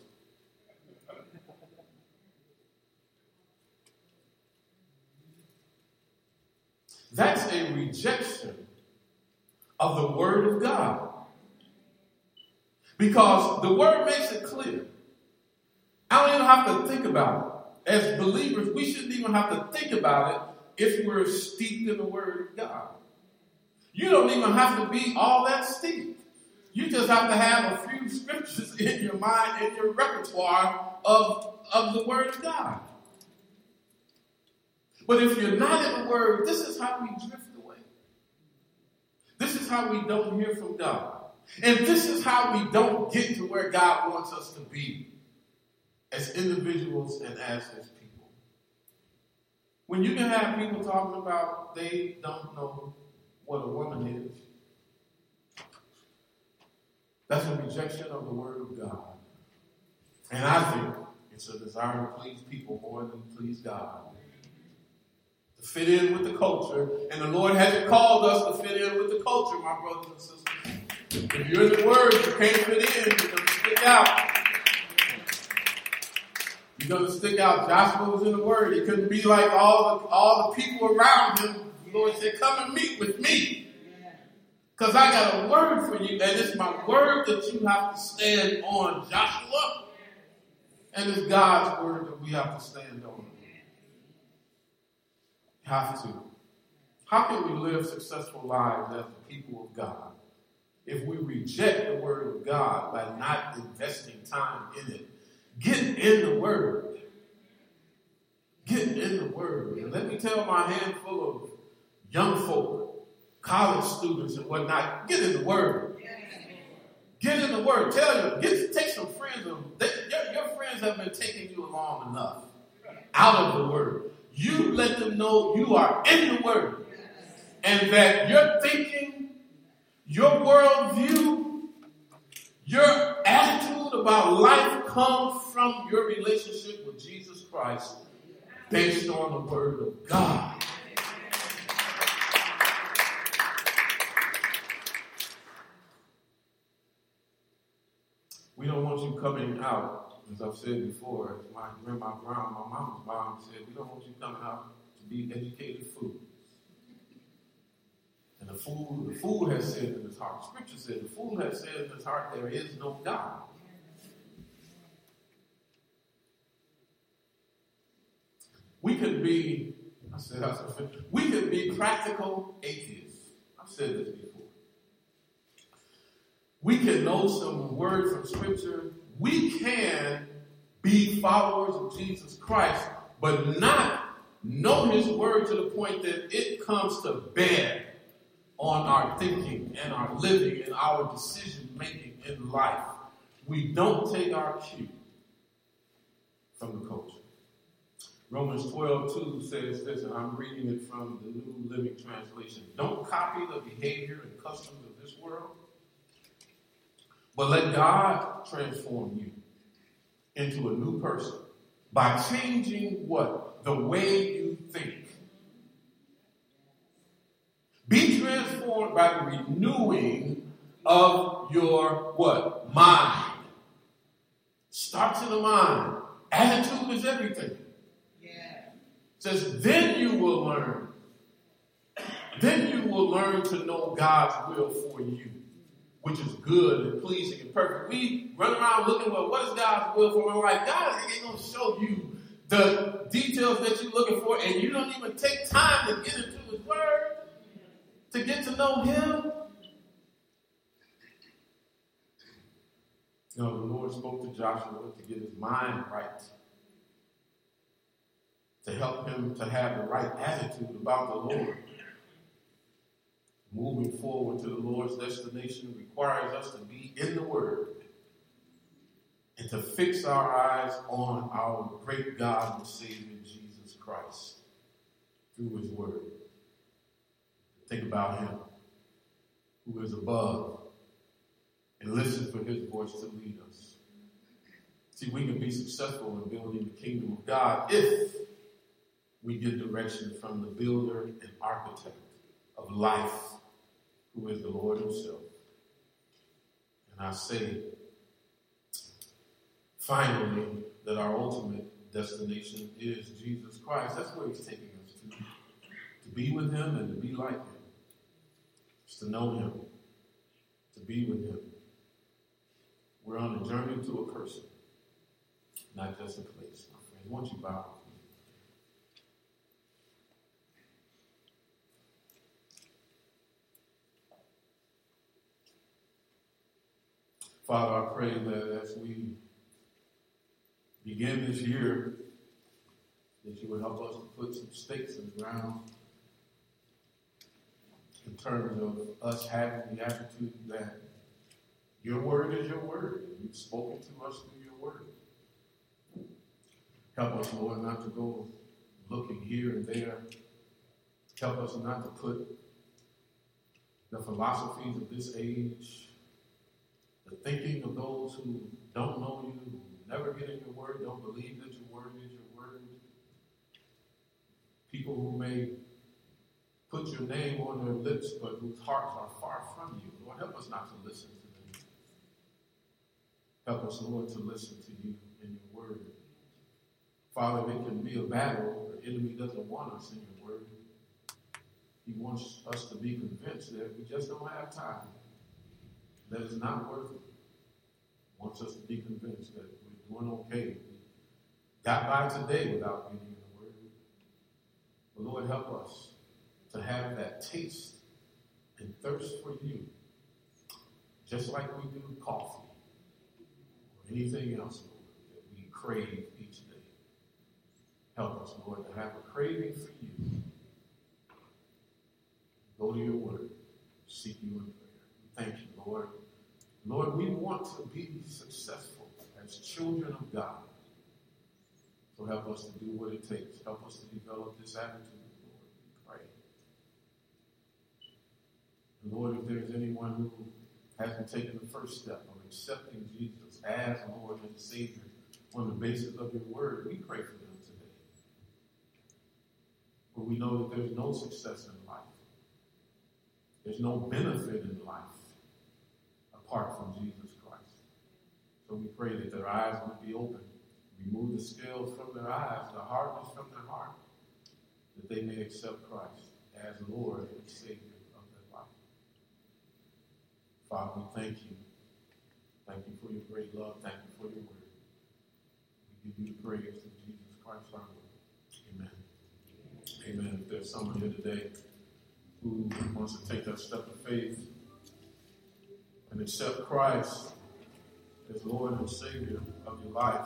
That's a rejection of the Word of God. Because the Word makes it clear. I don't even have to think about it. As believers, we shouldn't even have to think about it if we're steeped in the Word of God. You don't even have to be all that steeped. You just have to have a few scriptures in your mind, in your repertoire of, of the Word of God. But if you're not in the Word, this is how we drift away. This is how we don't hear from God. And this is how we don't get to where God wants us to be as individuals and as His people. When you can have people talking about they don't know what a woman is, that's a rejection of the Word of God. And I think it's a desire to please people more than please God. To fit in with the culture. And the Lord hasn't called us to fit in with the culture, my brothers and sisters. If you're in the Word, you can't fit in. You're going to stick out. You're going to stick out. Joshua was in the Word. He couldn't be like all the, all the people around him. The Lord said, come and meet with me. Because I got a word for you. And it's my word that you have to stand on, Joshua. And it's God's word that we have to stand on. Have to. How can we live successful lives as the people of God if we reject the Word of God by not investing time in it? Get in the Word. Get in the Word. And let me tell my handful of young folk, college students and whatnot, get in the Word. Get in the Word. Tell them, get, take some friends. Of, they, your, your friends have been taking you along enough out of the Word. You let them know you are in the Word. And that your thinking, your worldview, your attitude about life comes from your relationship with Jesus Christ based on the Word of God. We don't want you coming out, as I've said before, as my grandma Brown, my mama's mom said, we don't want you coming out to be educated fools. And the fool, the fool has said in his heart, Scripture said, the fool has said in his heart, there is no God. We could be, I said, I said, we could be practical atheists. I've said this before. We can know some word from Scripture. We can be followers of Jesus Christ, but not know His word to the point that it comes to bear on our thinking and our living and our decision making in life. We don't take our cue from the culture. Romans twelve two says this, and I'm reading it from the New Living Translation. Don't copy the behavior and customs of this world, but let God transform you into a new person by changing what? The way you think. Be transformed by the renewing of your what? Mind. Starts in the mind. Attitude is everything. Yeah. It says, then you will learn. Then you will learn to know God's will for you, which is good and pleasing and perfect. We run around looking, well, what is God's will for my life? God ain't going to show you the details that you're looking for, and you don't even take time to get into His Word, to get to know Him. You know, the Lord spoke to Joshua to get his mind right, to help him to have the right attitude about the Lord. Moving forward to the Lord's destination requires us to be in the Word and to fix our eyes on our great God and Savior, Jesus Christ, through His Word. Think about Him, who is above, and listen for His voice to lead us. See, we can be successful in building the kingdom of God if we get direction from the builder and architect of life, who is the Lord Himself. And I say, finally, that our ultimate destination is Jesus Christ. That's where he's taking us to. To be with him and to be like him. It's to know him. To be with him. We're on a journey to a person, not just a place, my friends. Won't you bow? Father, I pray that as we begin this year, that you would help us to put some stakes in the ground in terms of us having the attitude that your word is your word, and you've spoken to us through your word. Help us, Lord, not to go looking here and there. Help us not to put the philosophies of this age, the thinking of those who don't know you, who never get in your word, don't believe that your word is your word. People who may put your name on their lips, but whose hearts are far from you. Lord, help us not to listen to them. Help us, Lord, to listen to you in your word. Father, it can be a battle. The enemy doesn't want us in your word. He wants us to be convinced that we just don't have time, that it's not worth it. He wants us to be convinced that we're doing okay. We got by today without getting in the word. But Lord, help us to have that taste and thirst for you, just like we do coffee or anything else, Lord, that we crave each day. Help us, Lord, to have a craving for you. Go to your word, seek you in prayer. Thank you, Lord. Lord, we want to be successful as children of God. So help us to do what it takes. Help us to develop this attitude, Lord. We pray. And Lord, if there's anyone who hasn't taken the first step of accepting Jesus as Lord and Savior on the basis of your word, we pray for them today. For we know that there's no success in life. There's no benefit in life apart from Jesus Christ. So we pray that their eyes would be open. Remove the scales from their eyes, the hardness from their heart, that they may accept Christ as Lord and Savior of their life. Father, we thank you. Thank you for your great love. Thank you for your word. We give you the praise through Jesus Christ our Lord. Amen. Amen. If there's someone here today who wants to take that step of faith and accept Christ as Lord and Savior of your life,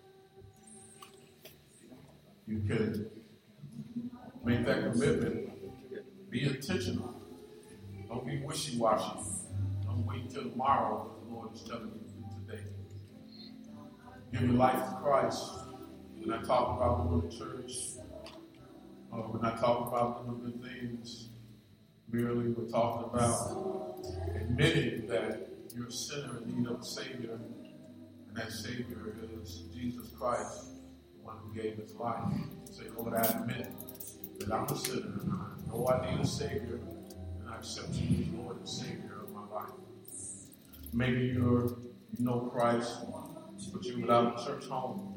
you can make that commitment. Be intentional. Don't be wishy-washy. Don't wait until tomorrow what the Lord is telling you to do today. Give your life to Christ. When I talk about going to church, or when I talk about doing good things, merely we're talking about admitting that you're a sinner in need of a Savior, and that Savior is Jesus Christ, the one who gave his life. Say, Lord, I admit that I'm a sinner, and I know I need a Savior, and I accept you as Lord and Savior of my life. Maybe you're, you know Christ, but you're without a church home.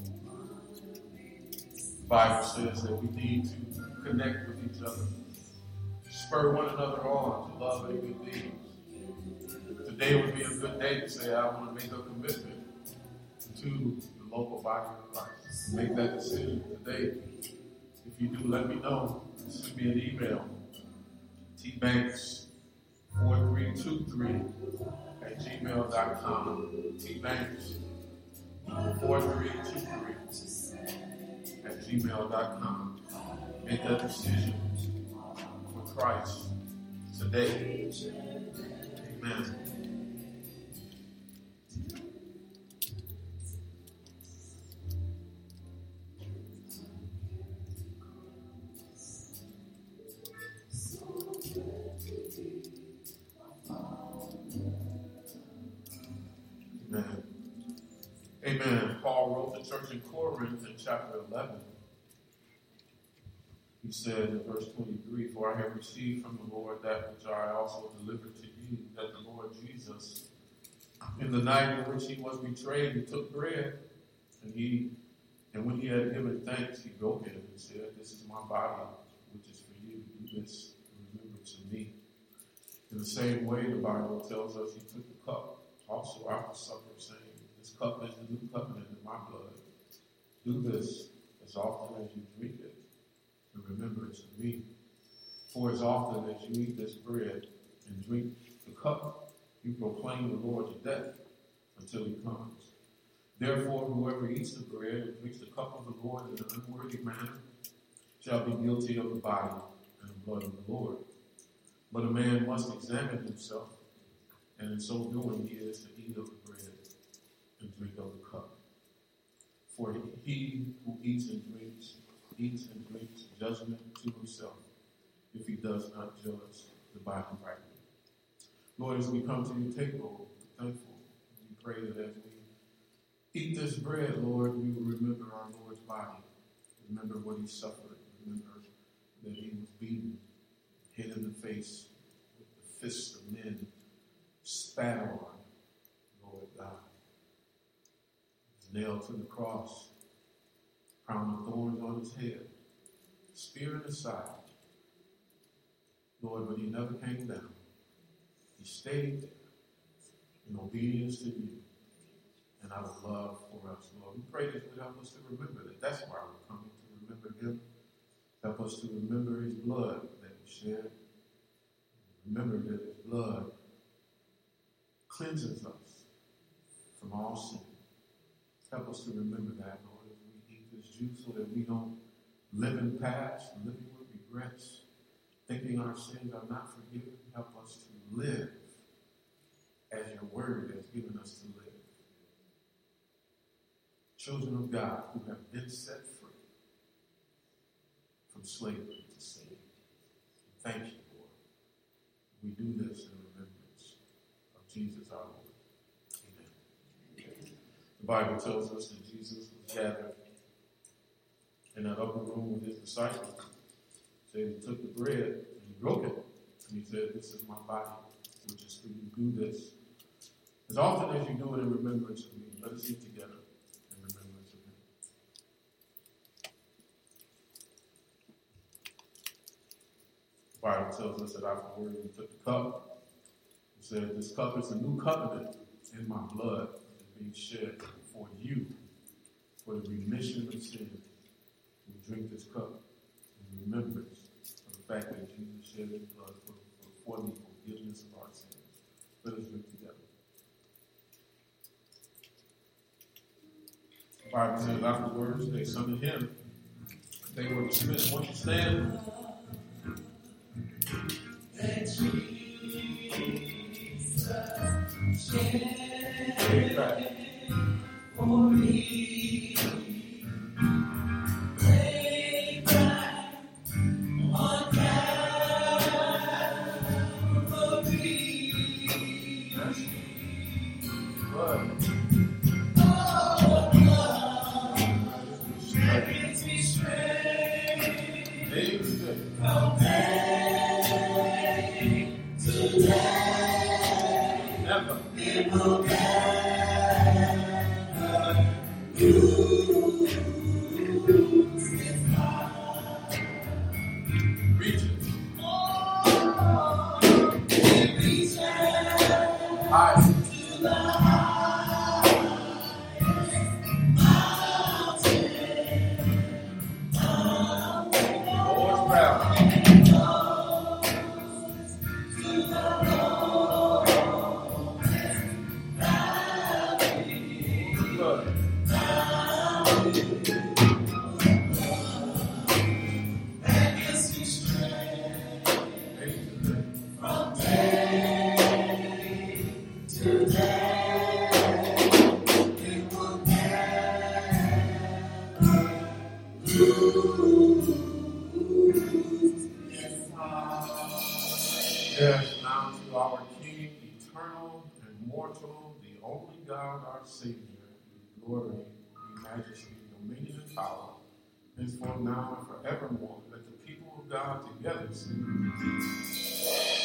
The Bible says that we need to connect with each other, spur one another on to love and good deeds. Today would be a good day to say, I want to make a commitment to the local body of Christ. Make that decision today. If you do, let me know. Send me an email. t banks four three two three at gmail dot com. t banks four three two three at gmail dot com. Make that decision for Christ today. Amen. Amen. Amen. Paul wrote the church in Corinth in chapter eleven. He said in verse twenty-three, For I have received from the Lord that which I also delivered to you, that the Lord Jesus, in the night in which he was betrayed, he took bread, And he, and when he had given thanks, he broke it and said, "This is my body, which is for you. Do this in remembrance of me." In the same way, the Bible tells us he took the cup also after supper, saying, "This cup is the new covenant in my blood. Do this as often as you drink it in remembrance of me. For as often as you eat this bread and drink the cup, you proclaim the Lord's death until he comes. Therefore, whoever eats the bread and drinks the cup of the Lord in an unworthy manner shall be guilty of the body and the blood of the Lord. But a man must examine himself, and in so doing he is to eat of the bread and drink of the cup. For he who eats and drinks, eats and drinks judgment to himself, if he does not judge the body rightly." Lord, as we come to your table, we're thankful. We pray that as we eat this bread, Lord, we will remember our Lord's body. Remember what he suffered. Remember that he was beaten, hit in the face with the fists of men, spat on, Lord God. Nailed to the cross, crown of thorns on his head, spear in his side. Lord, but he never came down. He stayed there in obedience to you and out of love for us, Lord. We pray that you would help us to remember that. That's why we're coming, to remember him. Help us to remember his blood that he shed. Remember that his blood cleanses us from all sin. Help us to remember that, Lord, as we eat this juice so that we don't live in past, living with regrets, thinking our sins are not forgiven. Help us to live as your word has given us to live. Children of God who have been set free from slavery to sin. Thank you, Lord. We do this in remembrance of Jesus our Lord. The Bible tells us that Jesus was gathered in that upper room with his disciples. He said he took the bread and he broke it. And he said, "This is my body, which is for you. Do this as often as you do it in remembrance of me." Let us eat together in remembrance of him. The Bible tells us that afterward he took the cup. He said, "This cup is a new covenant in my blood, being shed for you, for the remission of sin." We drink this cup in remembrance of the fact that Jesus shed his blood for, for, for the forgiveness of our sins. Let us drink together. The Bible says afterwards they sung a hymn. They were dismissed. Won't you stand? Take back. For me, lay back on Calvary. Blood. Oh, blood that gives me strength from day to day. Never. It will never. Yes, now to our King, eternal and mortal, the only God, our Savior, glory, majesty, dominion, and power, henceforth now and forevermore. Let the people of God together sing.